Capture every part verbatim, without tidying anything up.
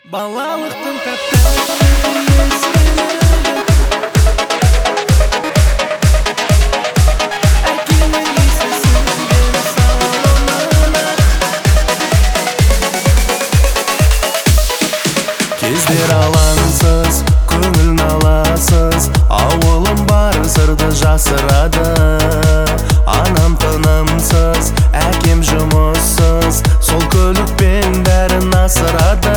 Балалықтың тәтті естілігі әкемнің иісі сіңген салонына. Кездер алаңсыз, көңілін аласыз, ауылым бар сырды жасырады. Анам тынымсыз, әкем жұмыссыз, сол көлікпен бәрін асырады.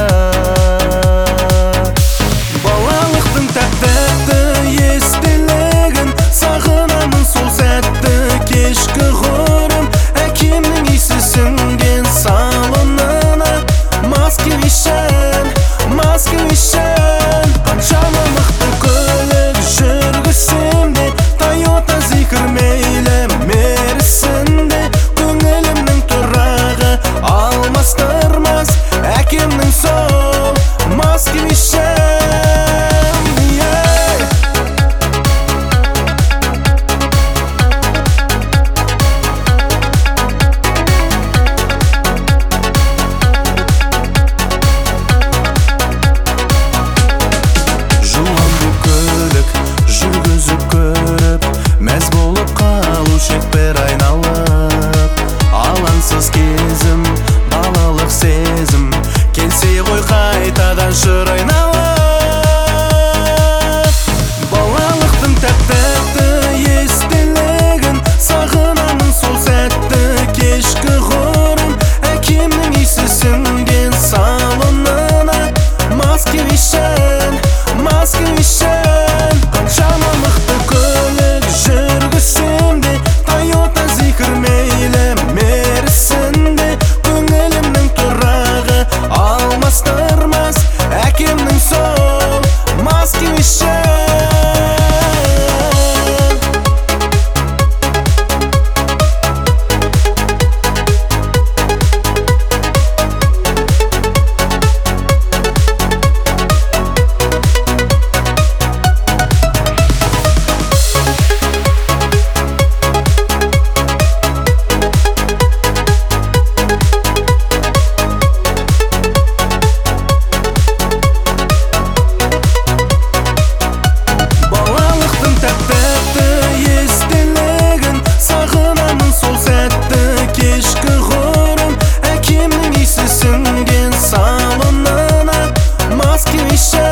Балалықтың тәтті естілігін сағынамын, сол сәтті кешкі ғұрым әкемнің иісі сіңген салонына. Москвичан, москвичан, қаншама мықты көлік жүргізсем де, Тойота зикір мейлі мерсінде, көңілімнің тұрағы алмастырмас әкемнің сол москвичан. Жүргізіп көріп, мәз болып қалу шекпер айналып. Алаңсыз кезім, балалық сезім, келсе ғой қайтадан шыр айналып. Балалықтың тәтті естілігін сағынамын, сол сәтті кешкі ғұрым әкемнің иісі сіңген салонына. Москвичан, москвичан, қаншама мықты көлік жүргізсем де, Тойота зикір мейлі мерсінде, көңілімнің тұрағы алмастырмас әкемнің сол москвичан. Кешкі ғұрым әкемнің иісі сіңген салонына. Москвичан.